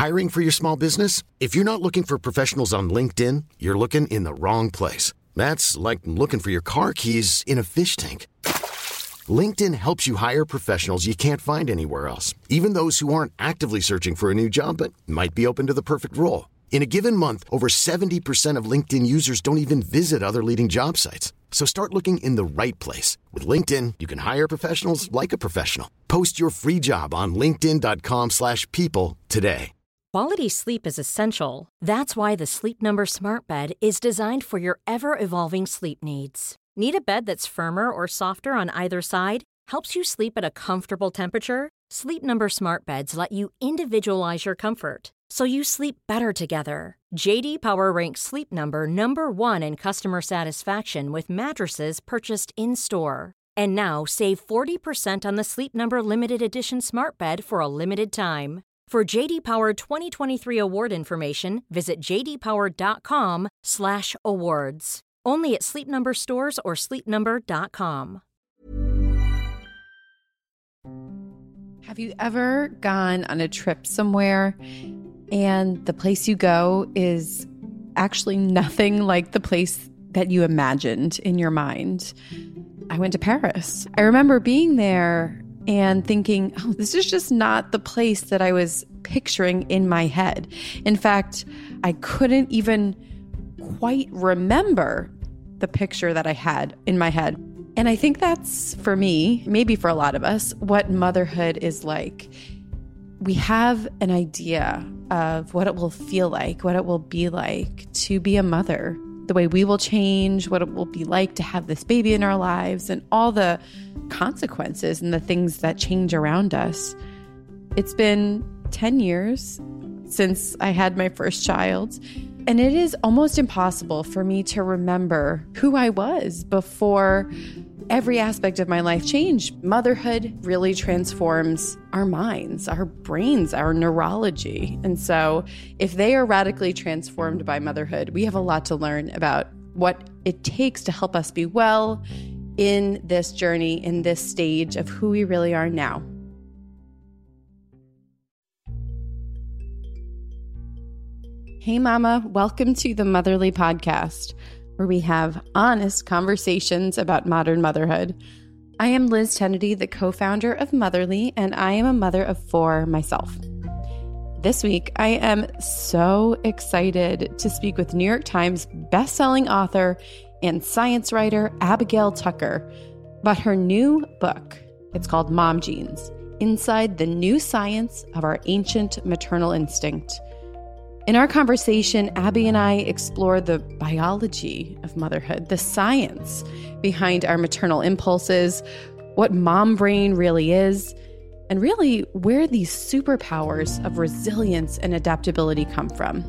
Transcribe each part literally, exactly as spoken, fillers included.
Hiring for your small business? If you're not looking for professionals on LinkedIn, you're looking in the wrong place. That's like looking for your car keys in a fish tank. LinkedIn helps you hire professionals you can't find anywhere else, even those who aren't actively searching for a new job but might be open to the perfect role. In a given month, over seventy percent of LinkedIn users don't even visit other leading job sites. So start looking in the right place. With LinkedIn, you can hire professionals like a professional. Post your free job on linkedin.com slash people today. Quality sleep is essential. That's why the Sleep Number Smart Bed is designed for your ever-evolving sleep needs. Need a bed that's firmer or softer on either side? Helps you sleep at a comfortable temperature? Sleep Number Smart Beds let you individualize your comfort, so you sleep better together. J D Power ranks Sleep Number number one in customer satisfaction with mattresses purchased in-store. And now save forty percent on the Sleep Number Limited Edition Smart Bed for a limited time. For J D Power twenty twenty-three award information, visit jdpower.com slash awards. Only at Sleep Number stores or sleep number dot com. Have you ever gone on a trip somewhere and the place you go is actually nothing like the place that you imagined in your mind? I went to Paris. I remember being there and thinking, oh, this is just not the place that I was picturing in my head. In fact, I couldn't even quite remember the picture that I had in my head. And I think that's, for me, maybe for a lot of us, what motherhood is like. We have an idea of what it will feel like, what it will be like to be a mother, the way we will change, what it will be like to have this baby in our lives, and all the consequences and the things that change around us. It's been ten years since I had my first child, and it is almost impossible for me to remember who I was before every aspect of my life changed. Motherhood really transforms our minds, our brains, our neurology. And so if they are radically transformed by motherhood, we have a lot to learn about what it takes to help us be well in this journey, in this stage of who we really are now. Hey, Mama, welcome to the Motherly Podcast, where we have honest conversations about modern motherhood. I am Liz Tennedy, the co-founder of Motherly, and I am a mother of four myself. This week, I am so excited to speak with New York Times bestselling author and science writer Abigail Tucker about her new book. It's called Mom Genes: Inside the New Science of Our Ancient Maternal Instinct. In our conversation, Abby and I explore the biology of motherhood, the science behind our maternal impulses, what mom brain really is, and really where these superpowers of resilience and adaptability come from.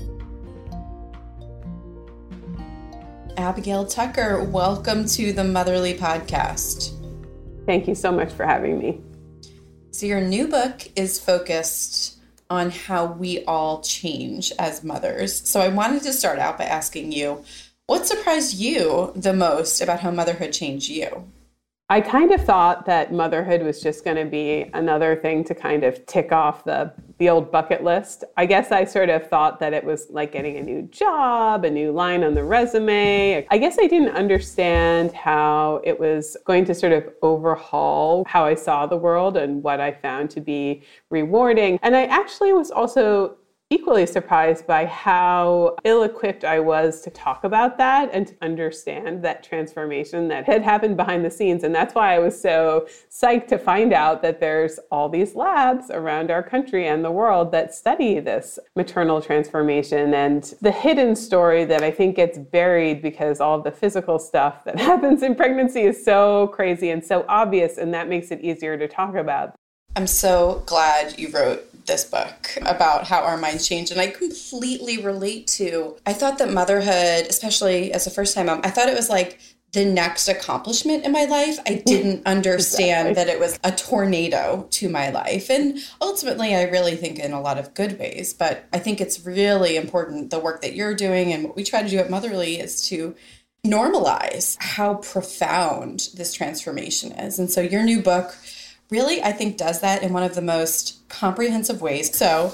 Abigail Tucker, welcome to the Motherly Podcast. Thank you so much for having me. So your new book is focused on how we all change as mothers. So I wanted to start out by asking you, what surprised you the most about how motherhood changed you? I kind of thought that motherhood was just going to be another thing to kind of tick off the, the old bucket list. I guess I sort of thought that it was like getting a new job, a new line on the resume. I guess I didn't understand how it was going to sort of overhaul how I saw the world and what I found to be rewarding. And I actually was also equally surprised by how ill-equipped I was to talk about that and to understand that transformation that had happened behind the scenes. And that's why I was so psyched to find out that there's all these labs around our country and the world that study this maternal transformation and the hidden story that I think gets buried because all of the physical stuff that happens in pregnancy is so crazy and so obvious, and that makes it easier to talk about. I'm so glad you wrote this book about how our minds change. And I completely relate to, I thought that motherhood, especially as a first time mom, I thought it was like the next accomplishment in my life. I didn't understand exactly. that it was a tornado to my life. And ultimately, I really think in a lot of good ways. But I think it's really important, the work that you're doing and what we try to do at Motherly is to normalize how profound this transformation is. And so your new book really, I think, does that in one of the most comprehensive ways. So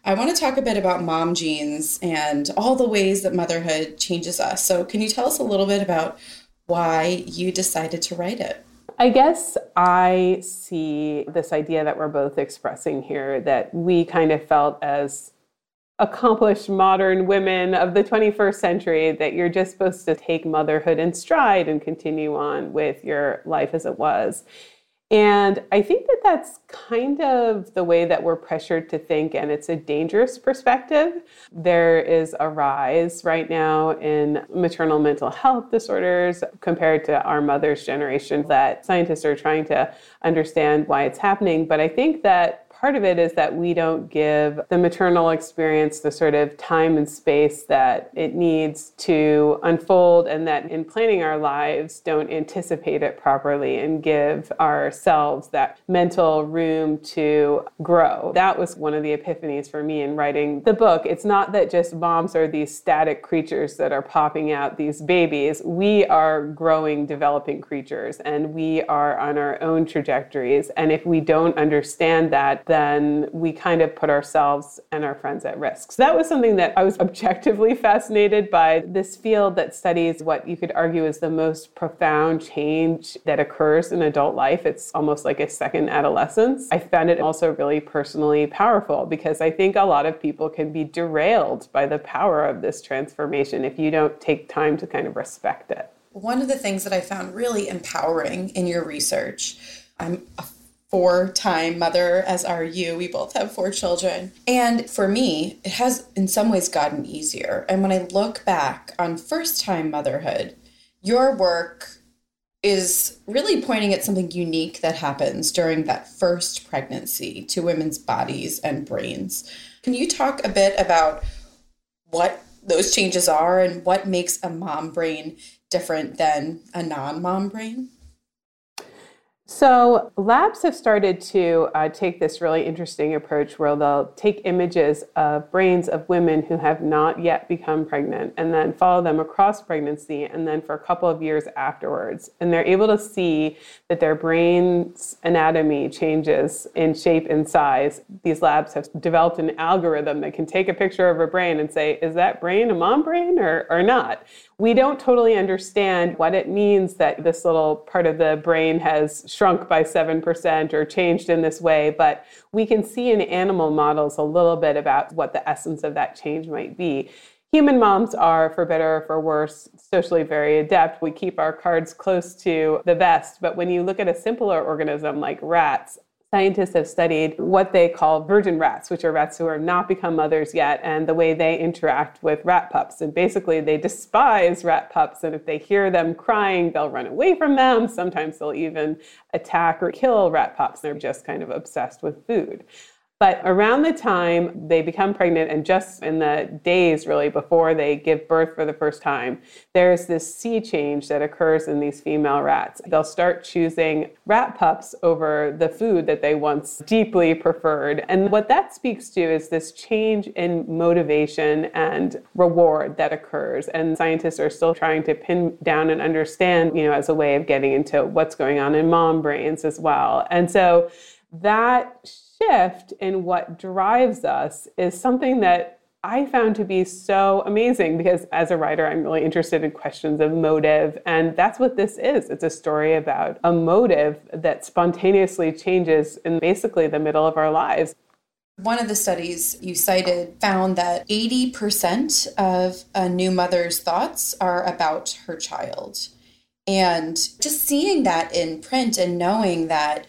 I want to talk a bit about mom genes and all the ways that motherhood changes us. So can you tell us a little bit about why you decided to write it? I guess I see this idea that we're both expressing here, that we kind of felt as accomplished modern women of the twenty-first century, that you're just supposed to take motherhood in stride and continue on with your life as it was. And I think that that's kind of the way that we're pressured to think, and it's a dangerous perspective. There is a rise right now in maternal mental health disorders compared to our mother's generation, that scientists are trying to understand why it's happening. But I think that part of it is that we don't give the maternal experience the sort of time and space that it needs to unfold, and that in planning our lives don't anticipate it properly and give ourselves that mental room to grow. That was one of the epiphanies for me in writing the book. It's not that just moms are these static creatures that are popping out these babies. We are growing, developing creatures, and we are on our own trajectories. And if we don't understand that, then we kind of put ourselves and our friends at risk. So that was something that I was objectively fascinated by, this field that studies what you could argue is the most profound change that occurs in adult life. It's almost like a second adolescence. I found it also really personally powerful, because I think a lot of people can be derailed by the power of this transformation if you don't take time to kind of respect it. One of the things that I found really empowering in your research, I'm a four-time mother, as are you. We both have four children. And for me, it has in some ways gotten easier. And when I look back on first-time motherhood, your work is really pointing at something unique that happens during that first pregnancy to women's bodies and brains. Can you talk a bit about what those changes are and what makes a mom brain different than a non-mom brain? So labs have started to uh, take this really interesting approach where they'll take images of brains of women who have not yet become pregnant and then follow them across pregnancy and then for a couple of years afterwards. And they're able to see that their brain's anatomy changes in shape and size. These labs have developed an algorithm that can take a picture of a brain and say, is that brain a mom brain or, or not? We don't totally understand what it means that this little part of the brain has shrunk by seven percent or changed in this way, but we can see in animal models a little bit about what the essence of that change might be. Human moms are, for better or for worse, socially very adept. We keep our cards close to the vest, but when you look at a simpler organism like rats, scientists have studied what they call virgin rats, which are rats who have not become mothers yet, and the way they interact with rat pups. And basically, they despise rat pups, and if they hear them crying, they'll run away from them. Sometimes they'll even attack or kill rat pups. They're just kind of obsessed with food. But around the time they become pregnant, and just in the days really before they give birth for the first time, there's this sea change that occurs in these female rats. They'll start choosing rat pups over the food that they once deeply preferred. And what that speaks to is this change in motivation and reward that occurs. And scientists are still trying to pin down and understand, you know, as a way of getting into what's going on in mom brains as well. And so that shift in what drives us is something that I found to be so amazing, because as a writer, I'm really interested in questions of motive. And that's what this is. It's a story about a motive that spontaneously changes in basically the middle of our lives. One of the studies you cited found that eighty percent of a new mother's thoughts are about her child. And just seeing that in print and knowing that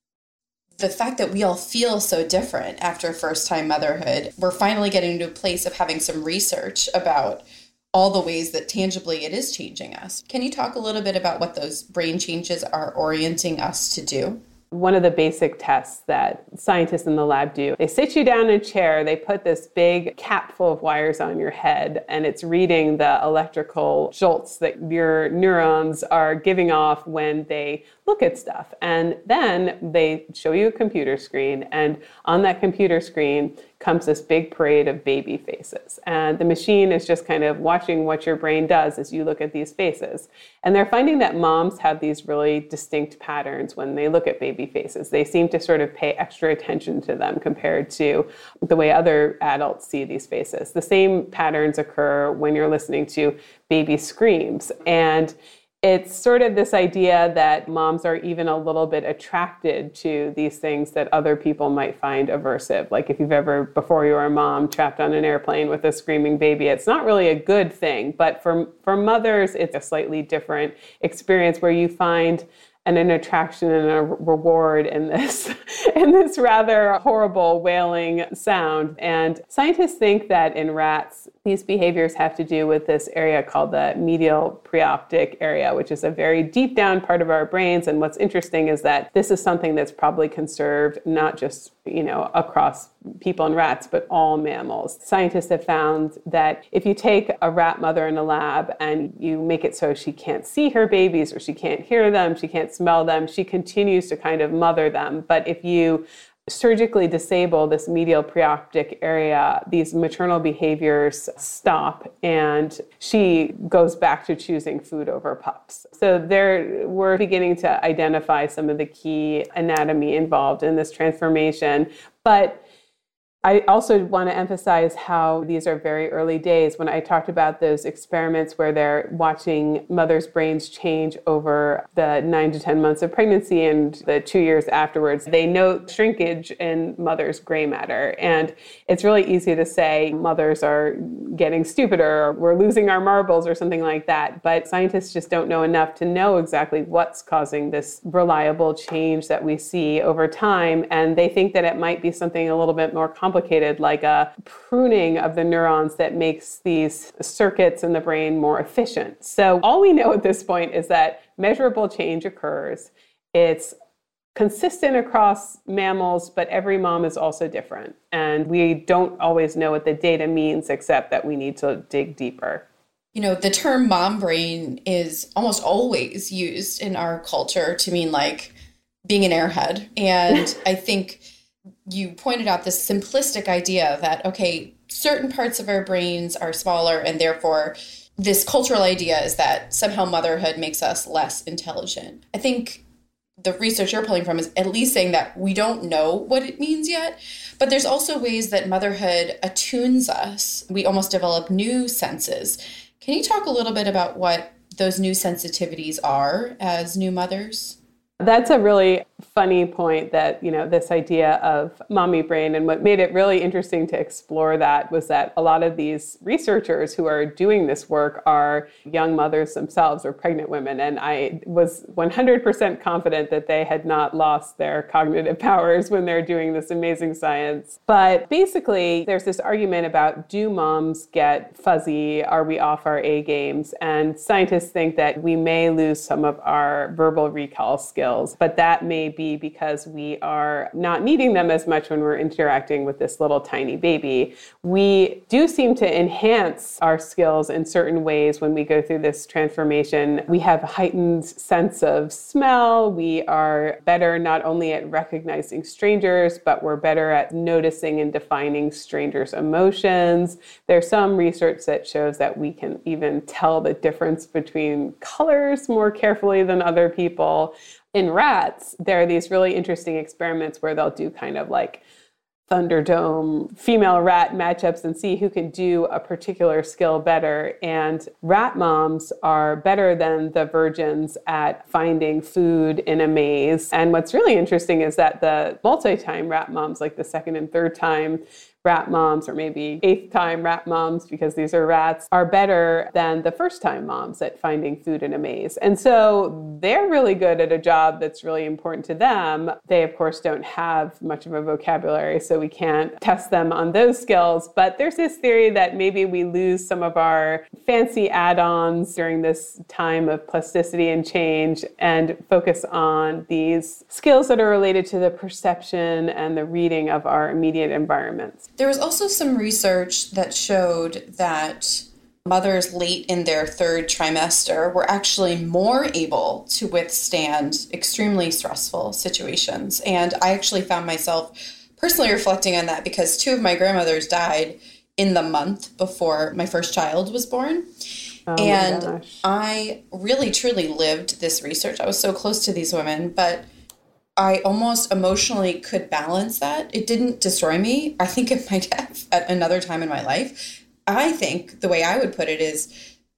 the fact that we all feel so different after first-time motherhood, we're finally getting to a place of having some research about all the ways that tangibly it is changing us. Can you talk a little bit about what those brain changes are orienting us to do? One of the basic tests that scientists in the lab do, they sit you down in a chair, they put this big cap full of wires on your head, and it's reading the electrical jolts that your neurons are giving off when they look at stuff. And then they show you a computer screen, and on that computer screen comes this big parade of baby faces. And the machine is just kind of watching what your brain does as you look at these faces. And they're finding that moms have these really distinct patterns when they look at baby faces. They seem to sort of pay extra attention to them compared to the way other adults see these faces. The same patterns occur when you're listening to baby screams. And it's sort of this idea that moms are even a little bit attracted to these things that other people might find aversive. Like if you've ever, before you were a mom, trapped on an airplane with a screaming baby, it's not really a good thing. But for, for mothers, it's a slightly different experience where you find and an attraction and a reward in this, in this rather horrible wailing sound. And scientists think that in rats, these behaviors have to do with this area called the medial preoptic area, which is a very deep down part of our brains. And what's interesting is that this is something that's probably conserved not just, you know, across people and rats, but all mammals. Scientists have found that if you take a rat mother in a lab and you make it so she can't see her babies or she can't hear them, she can't smell them, she continues to kind of mother them. But if you surgically disable this medial preoptic area, these maternal behaviors stop and she goes back to choosing food over pups. So there, we're beginning to identify some of the key anatomy involved in this transformation. But I also want to emphasize how these are very early days. When I talked about those experiments where they're watching mothers' brains change over the nine to ten months of pregnancy and the two years afterwards, they note shrinkage in mothers' gray matter. And it's really easy to say mothers are getting stupider or we're losing our marbles or something like that. But scientists just don't know enough to know exactly what's causing this reliable change that we see over time. And they think that it might be something a little bit more complicated. complicated, like a pruning of the neurons that makes these circuits in the brain more efficient. So all we know at this point is that measurable change occurs. It's consistent across mammals, but every mom is also different. And we don't always know what the data means, except that we need to dig deeper. You know, the term mom brain is almost always used in our culture to mean like being an airhead. And I think you pointed out this simplistic idea that, okay, certain parts of our brains are smaller, and therefore this cultural idea is that somehow motherhood makes us less intelligent. I think the research you're pulling from is at least saying that we don't know what it means yet, but there's also ways that motherhood attunes us. We almost develop new senses. Can you talk a little bit about what those new sensitivities are as new mothers? That's a really funny point that, you know, this idea of mommy brain, and what made it really interesting to explore that was that a lot of these researchers who are doing this work are young mothers themselves or pregnant women. And I was one hundred percent confident that they had not lost their cognitive powers when they're doing this amazing science. But basically, there's this argument about, do moms get fuzzy? Are we off our A games? And scientists think that we may lose some of our verbal recall skills, but that may be because we are not needing them as much when we're interacting with this little tiny baby. We do seem to enhance our skills in certain ways when we go through this transformation. We have a heightened sense of smell. We are better not only at recognizing strangers, but we're better at noticing and defining strangers' emotions. There's some research that shows that we can even tell the difference between colors more carefully than other people. In rats, there are these really interesting experiments where they'll do kind of like Thunderdome female rat matchups and see who can do a particular skill better. And rat moms are better than the virgins at finding food in a maze. And what's really interesting is that the multi-time rat moms, like the second and third time rat moms, or maybe eighth time rat moms, because these are rats, are better than the first time moms at finding food in a maze. And so they're really good at a job that's really important to them. They, of course, don't have much of a vocabulary, so we can't test them on those skills. But there's this theory that maybe we lose some of our fancy add-ons during this time of plasticity and change and focus on these skills that are related to the perception and the reading of our immediate environments. There was also some research that showed that mothers late in their third trimester were actually more able to withstand extremely stressful situations. And I actually found myself personally reflecting on that because two of my grandmothers died in the month before my first child was born. Oh and I really, truly lived this research. I was so close to these women, but I almost emotionally could balance that. It didn't destroy me. I think it might have at another time in my life. I think the way I would put it is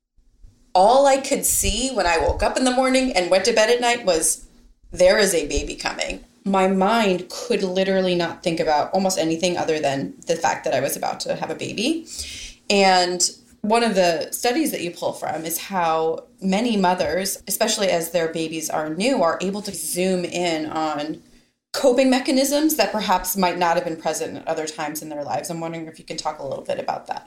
all I could see when I woke up in the morning and went to bed at night was there is a baby coming. My mind could literally not think about almost anything other than the fact that I was about to have a baby. And one of the studies that you pull from is how many mothers, especially as their babies are new, are able to zoom in on coping mechanisms that perhaps might not have been present at other times in their lives. I'm wondering if you can talk a little bit about that.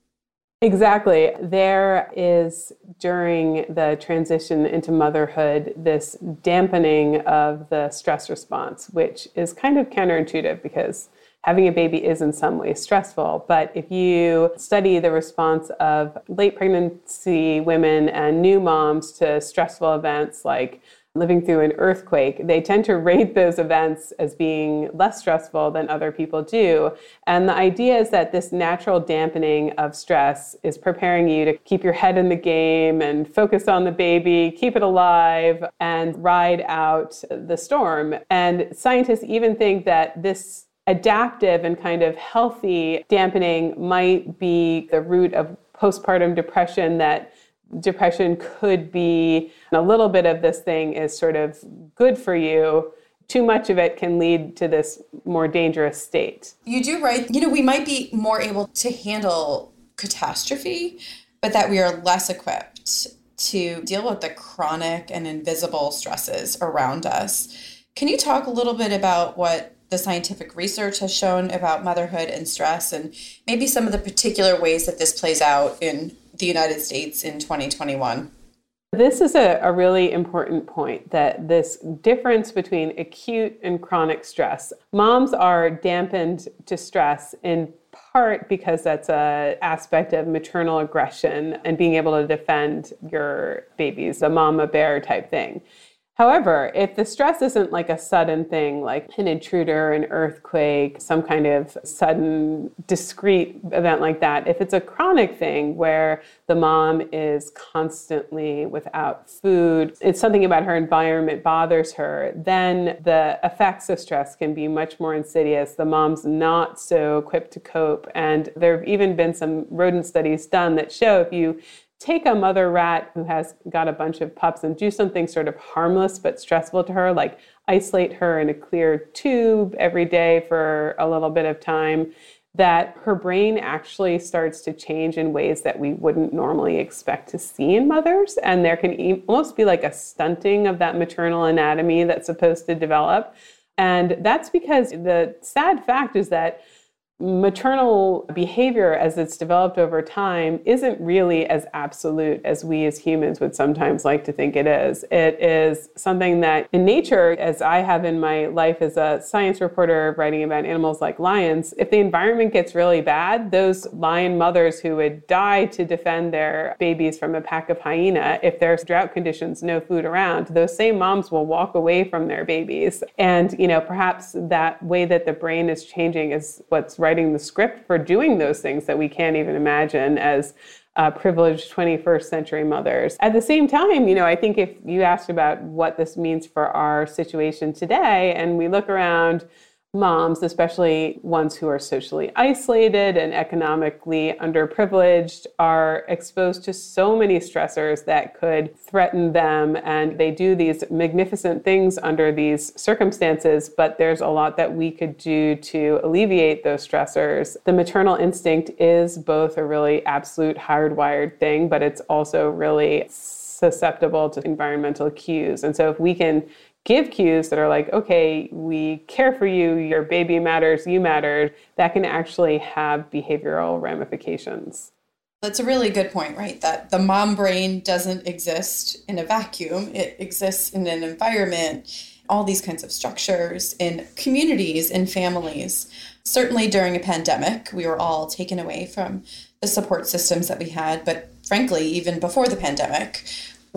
Exactly. There is, during the transition into motherhood, this dampening of the stress response, which is kind of counterintuitive because having a baby is in some ways stressful. But if you study the response of late pregnancy women and new moms to stressful events like living through an earthquake, they tend to rate those events as being less stressful than other people do. And the idea is that this natural dampening of stress is preparing you to keep your head in the game and focus on the baby, keep it alive, and ride out the storm. And scientists even think that this adaptive and kind of healthy dampening might be the root of postpartum depression, that depression could be a little bit of this thing is sort of good for you. Too much of it can lead to this more dangerous state. You do right. You know, we might be more able to handle catastrophe, but that we are less equipped to deal with the chronic and invisible stresses around us. Can you talk a little bit about what the scientific research has shown about motherhood and stress, and maybe some of the particular ways that this plays out in the United States in twenty twenty-one? This is a, a really important point, that this difference between acute and chronic stress. Moms are dampened to stress in part because that's an aspect of maternal aggression and being able to defend your babies, a mama bear type thing. However, if the stress isn't like a sudden thing, like an intruder, an earthquake, some kind of sudden discrete event like that, if it's a chronic thing where the mom is constantly without food, it's something about her environment bothers her, then the effects of stress can be much more insidious. The mom's not so equipped to cope. And there have even been some rodent studies done that show if you take a mother rat who has got a bunch of pups and do something sort of harmless but stressful to her, like isolate her in a clear tube every day for a little bit of time, that her brain actually starts to change in ways that we wouldn't normally expect to see in mothers. And there can e- almost be like a stunting of that maternal anatomy that's supposed to develop. And that's because the sad fact is that maternal behavior, as it's developed over time, isn't really as absolute as we as humans would sometimes like to think it is. It is something that in nature, as I have in my life as a science reporter writing about animals like lions, if the environment gets really bad, those lion mothers who would die to defend their babies from a pack of hyena, if there's drought conditions, no food around, those same moms will walk away from their babies. And, you know, perhaps that way that the brain is changing is what's writing the script for doing those things that we can't even imagine as uh, privileged twenty-first century mothers. At the same time, you know, I think if you asked about what this means for our situation today, and we look around moms, especially ones who are socially isolated and economically underprivileged, are exposed to so many stressors that could threaten them. And they do these magnificent things under these circumstances, but there's a lot that we could do to alleviate those stressors. The maternal instinct is both a really absolute hardwired thing, but it's also really susceptible to environmental cues. And so if we can give cues that are like, okay, we care for you, your baby matters, you matter, that can actually have behavioral ramifications. That's a really good point, right? That the mom brain doesn't exist in a vacuum. It exists in an environment, all these kinds of structures in communities, in families. Certainly during a pandemic, we were all taken away from the support systems that we had. But frankly, even before the pandemic,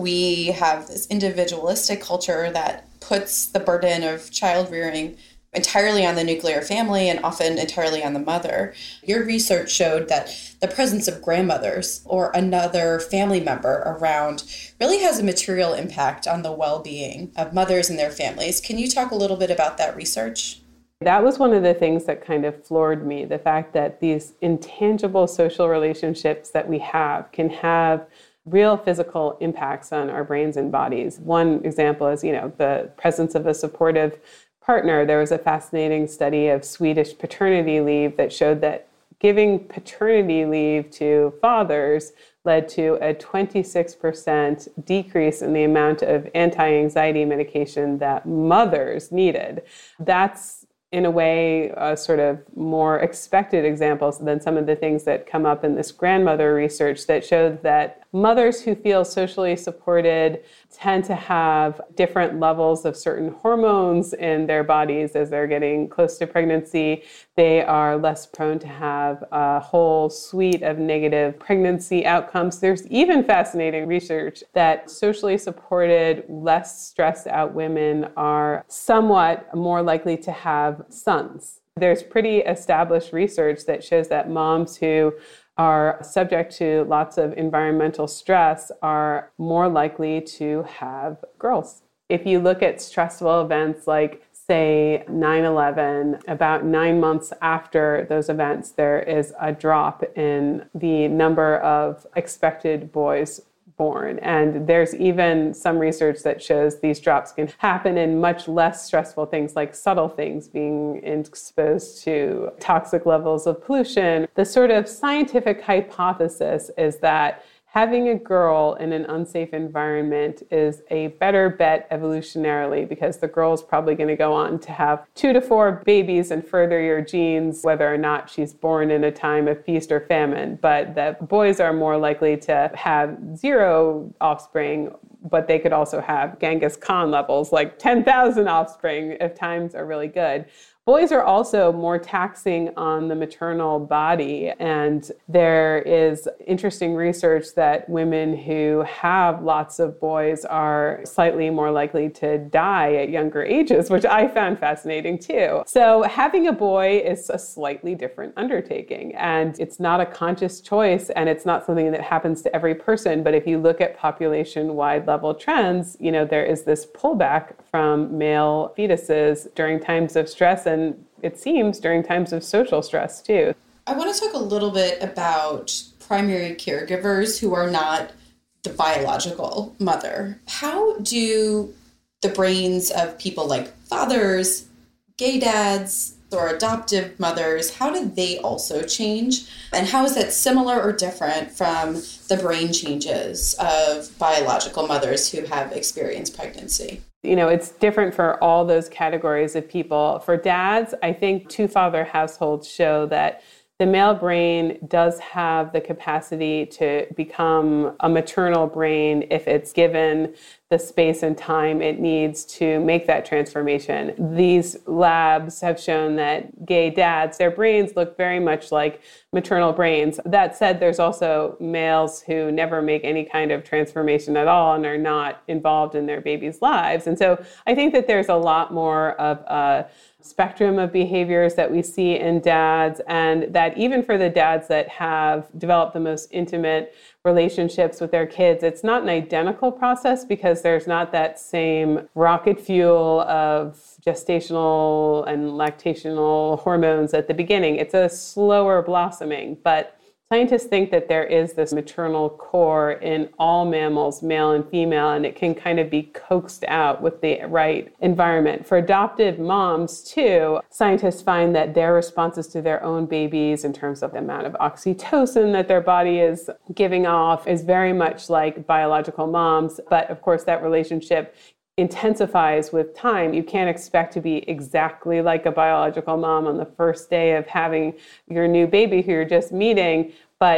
we have this individualistic culture that puts the burden of child rearing entirely on the nuclear family and often entirely on the mother. Your research showed that the presence of grandmothers or another family member around really has a material impact on the well-being of mothers and their families. Can you talk a little bit about that research? That was one of the things that kind of floored me, the fact that these intangible social relationships that we have can have real physical impacts on our brains and bodies. One example is, you know, the presence of a supportive partner. There was a fascinating study of Swedish paternity leave that showed that giving paternity leave to fathers led to a twenty-six percent decrease in the amount of anti-anxiety medication that mothers needed. That's in a way, uh, sort of more expected examples than some of the things that come up in this grandmother research that showed that mothers who feel socially supported tend to have different levels of certain hormones in their bodies as they're getting close to pregnancy. They are less prone to have a whole suite of negative pregnancy outcomes. There's even fascinating research that socially supported, less stressed out women are somewhat more likely to have sons. There's pretty established research that shows that moms who are subject to lots of environmental stress are more likely to have girls. If you look at stressful events like, say, nine eleven, about nine months after those events, there is a drop in the number of expected boys born. And there's even some research that shows these drops can happen in much less stressful things like subtle things, being exposed to toxic levels of pollution. The sort of scientific hypothesis is that having a girl in an unsafe environment is a better bet evolutionarily because the girl's probably going to go on to have two to four babies and further your genes, whether or not she's born in a time of feast or famine. But that boys are more likely to have zero offspring, but they could also have Genghis Khan levels, like ten thousand offspring if times are really good. Boys are also more taxing on the maternal body, and there is interesting research that women who have lots of boys are slightly more likely to die at younger ages, which I found fascinating too. So having a boy is a slightly different undertaking, and it's not a conscious choice, and it's not something that happens to every person. But if you look at population-wide level trends, you know, there is this pullback from male fetuses during times of stress, and And it seems during times of social stress too. I want to talk a little bit about primary caregivers who are not the biological mother. How do the brains of people like fathers, gay dads, or adoptive mothers, how do they also change? And how is that similar or different from the brain changes of biological mothers who have experienced pregnancy? You know, it's different for all those categories of people. For dads, I think two-father households show that the male brain does have the capacity to become a maternal brain if it's given the space and time it needs to make that transformation. These labs have shown that gay dads, their brains look very much like maternal brains. That said, there's also males who never make any kind of transformation at all and are not involved in their babies' lives. And so I think that there's a lot more of a spectrum of behaviors that we see in dads, and that even for the dads that have developed the most intimate relationships with their kids, it's not an identical process because there's not that same rocket fuel of gestational and lactational hormones at the beginning. It's a slower blossoming, but scientists think that there is this maternal core in all mammals, male and female, and it can kind of be coaxed out with the right environment. For adopted moms, too, scientists find that their responses to their own babies in terms of the amount of oxytocin that their body is giving off is very much like biological moms. But of course, that relationship intensifies with time. You can't expect to be exactly like a biological mom on the first day of having your new baby who you're just meeting, but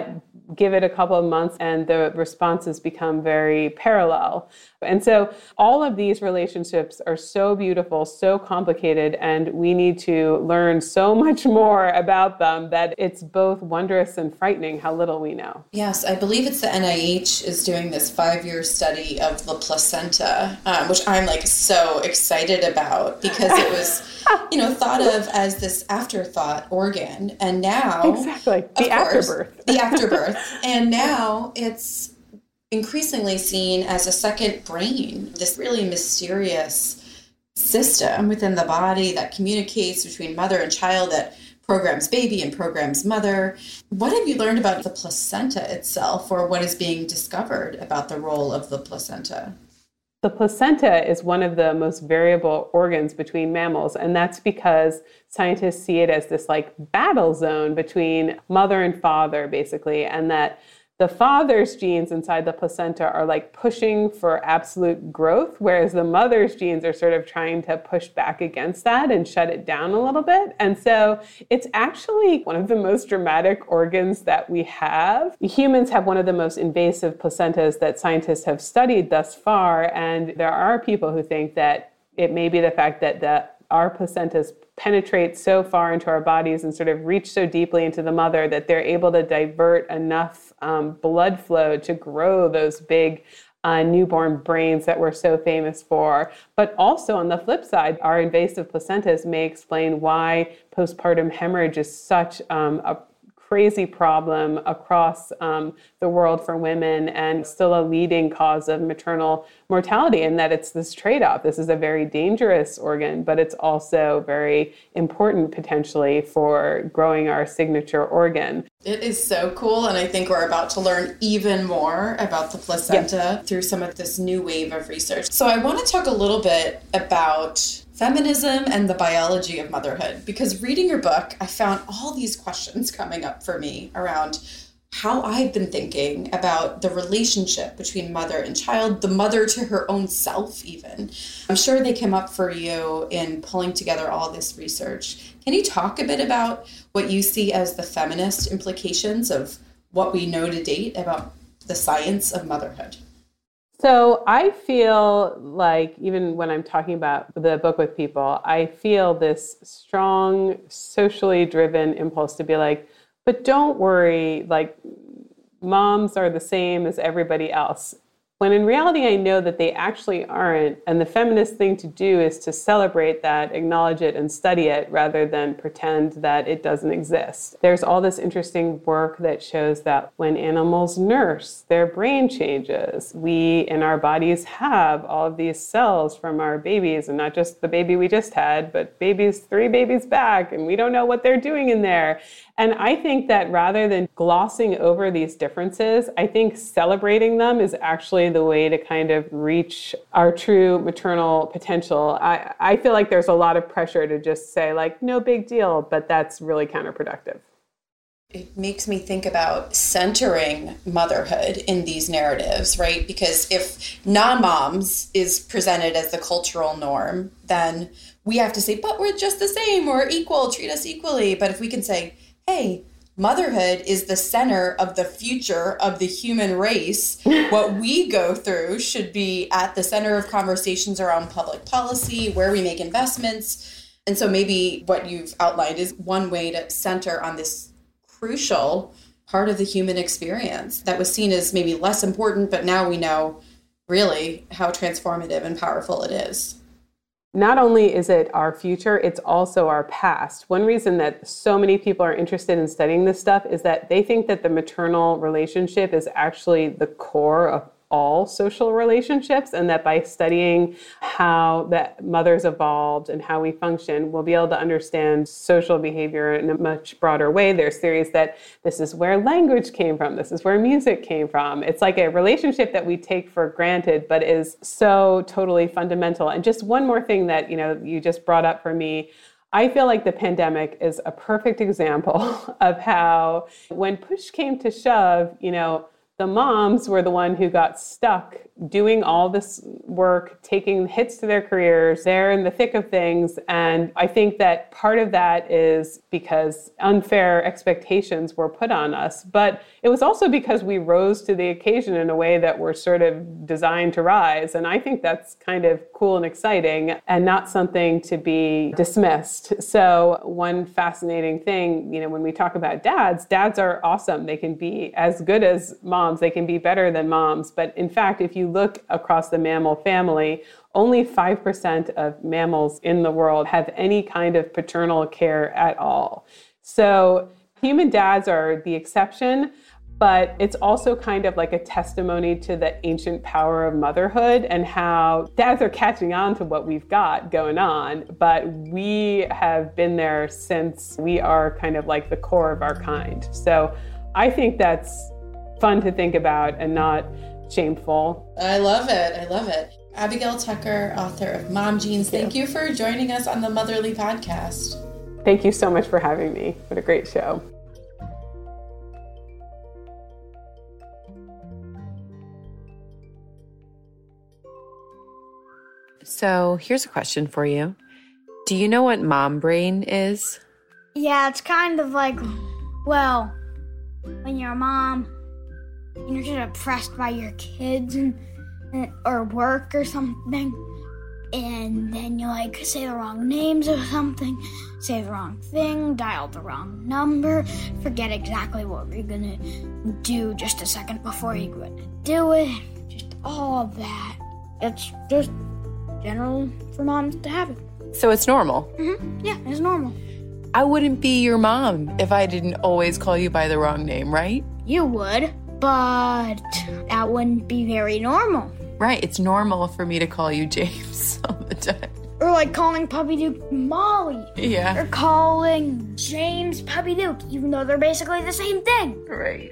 give it a couple of months and the responses become very parallel. And so all of these relationships are so beautiful, so complicated, and we need to learn so much more about them that it's both wondrous and frightening how little we know. Yes, I believe it's the N I H is doing this five-year study of the placenta, um, which I'm like so excited about because it was, you know, thought of as this afterthought organ. And now, exactly, the afterbirth. the afterbirth. And now it's increasingly seen as a second brain, this really mysterious system within the body that communicates between mother and child, that programs baby and programs mother. What have you learned about the placenta itself, or what is being discovered about the role of the placenta? The placenta is one of the most variable organs between mammals, and that's because scientists see it as this like battle zone between mother and father, basically, and that the father's genes inside the placenta are like pushing for absolute growth, whereas the mother's genes are sort of trying to push back against that and shut it down a little bit. And so it's actually one of the most dramatic organs that we have. Humans have one of the most invasive placentas that scientists have studied thus far. And there are people who think that it may be the fact that the our placentas penetrate so far into our bodies and sort of reach so deeply into the mother that they're able to divert enough um, blood flow to grow those big uh, newborn brains that we're so famous for. But also on the flip side, our invasive placentas may explain why postpartum hemorrhage is such um, a crazy problem across um, the world for women and still a leading cause of maternal mortality, and that it's this trade-off. This is a very dangerous organ, but it's also very important potentially for growing our signature organ. It is so cool, and I think we're about to learn even more about the placenta yes. through some of this new wave of research. So I want to talk a little bit about feminism and the biology of motherhood, because reading your book, I found all these questions coming up for me around how I've been thinking about the relationship between mother and child, the mother to her own self even. I'm sure they came up for you in pulling together all this research. Can you talk a bit about what you see as the feminist implications of what we know to date about the science of motherhood? So I feel like, even when I'm talking about the book with people, I feel this strong, socially driven impulse to be like, but don't worry, like moms are the same as everybody else. When in reality, I know that they actually aren't. And the feminist thing to do is to celebrate that, acknowledge it, and study it rather than pretend that it doesn't exist. There's all this interesting work that shows that when animals nurse, their brain changes. We in our bodies have all of these cells from our babies, and not just the baby we just had, but babies, three babies back, and we don't know what they're doing in there. And I think that rather than glossing over these differences, I think celebrating them is actually the way to kind of reach our true maternal potential. I, I feel like there's a lot of pressure to just say like, no big deal, but that's really counterproductive. It makes me think about centering motherhood in these narratives, right? Because if non-moms is presented as the cultural norm, then we have to say, but we're just the same, we're equal, treat us equally. But if we can say, hey, motherhood is the center of the future of the human race. What we go through should be at the center of conversations around public policy, where we make investments. And so maybe what you've outlined is one way to center on this crucial part of the human experience that was seen as maybe less important, but now we know really how transformative and powerful it is. Not only is it our future, it's also our past. One reason that so many people are interested in studying this stuff is that they think that the maternal relationship is actually the core of all social relationships, and that by studying how that mothers evolved and how we function, we'll be able to understand social behavior in a much broader way. There's theories that this is where language came from, this is where music came from. It's like a relationship that we take for granted, but is so totally fundamental. And just one more thing that, you know, you just brought up for me, I feel like the pandemic is a perfect example of how when push came to shove, you know, The moms were the one who got stuck doing all this work, taking hits to their careers. They're in the thick of things. And I think that part of that is because unfair expectations were put on us. But it was also because we rose to the occasion in a way that we're sort of designed to rise. And I think that's kind of cool and exciting and not something to be dismissed. So one fascinating thing, you know, when we talk about dads, dads are awesome. They can be as good as moms. They can be better than moms. But in fact, if you look across the mammal family, only five percent of mammals in the world have any kind of paternal care at all. So human dads are the exception, but it's also kind of like a testimony to the ancient power of motherhood and how dads are catching on to what we've got going on, but we have been there since we are kind of like the core of our kind. So I think that's fun to think about and not shameful. I love it. I love it. Abigail Tucker, author of Mom Genes, thank you for joining us on the Motherly Podcast. Thank you so much for having me. What a great show. So here's a question for you. Do you know what mom brain is? Yeah, it's kind of like, well, when you're a mom, you're just oppressed by your kids and, and or work or something, and then you like say the wrong names or something, say the wrong thing, dial the wrong number, forget exactly what you're gonna do just a second before you're gonna do it, just all of that. It's just general for moms to have it. So it's normal? Mm-hmm. Yeah, it's normal. I wouldn't be your mom if I didn't always call you by the wrong name, right? You would, but that wouldn't be very normal. Right, it's normal for me to call you James all the time. Or like calling Puppy Duke Molly. Yeah. Or calling James Puppy Duke, even though they're basically the same thing. Right.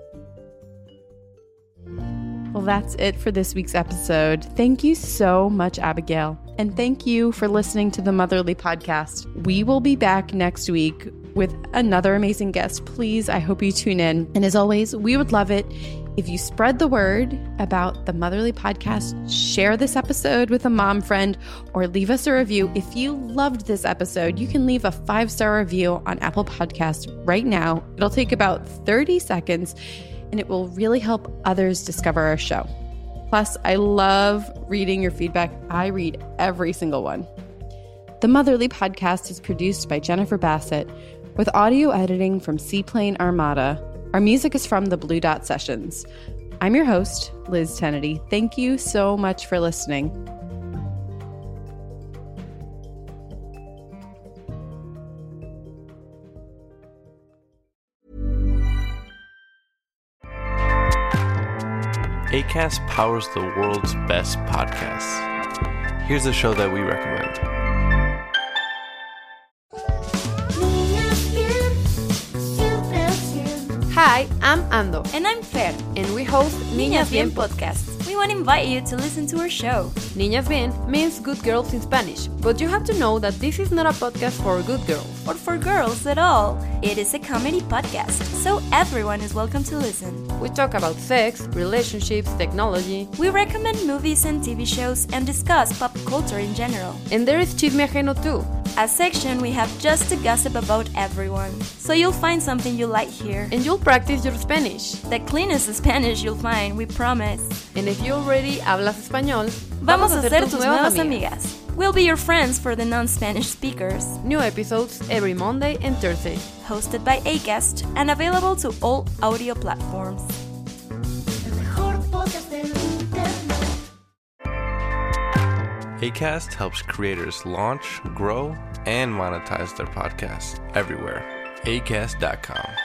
Well, that's it for this week's episode. Thank you so much, Abigail. And thank you for listening to the Motherly Podcast. We will be back next week with another amazing guest. Please, I hope you tune in. And as always, we would love it if you spread the word about the Motherly Podcast, share this episode with a mom friend, or leave us a review. If you loved this episode, you can leave a five-star review on Apple Podcasts right now. It'll take about thirty seconds, and it will really help others discover our show. Plus, I love reading your feedback. I read every single one. The Motherly Podcast is produced by Jennifer Bassett, with audio editing from Seaplane Armada. Our music is from the Blue Dot Sessions. I'm your host, Liz Tennedy. Thank you so much for listening. Acast powers the world's best podcasts. Here's a show that we recommend. Hi, I'm Ando. And I'm Fer. And we host Niñas Bien podcast. We want to invite you to listen to our show. Niñas Bien means good girls in Spanish, but you have to know that this is not a podcast for good girls. Or for girls at all. It is a comedy podcast, so everyone is welcome to listen. We talk about sex, relationships, technology. We recommend movies and T V shows and discuss pop culture in general. And there is Chisme Ajeno too. A section we have just to gossip about everyone. So you'll find something you like here. And you'll practice your Spanish. The cleanest Spanish you'll find, we promise. And if you already hablas español, vamos a ser tus nuevas amigas. We'll be your friends for the non-Spanish speakers. New episodes every Monday and Thursday. Hosted by Acast and available to all audio platforms. Acast helps creators launch, grow, and monetize their podcasts everywhere. Acast dot com.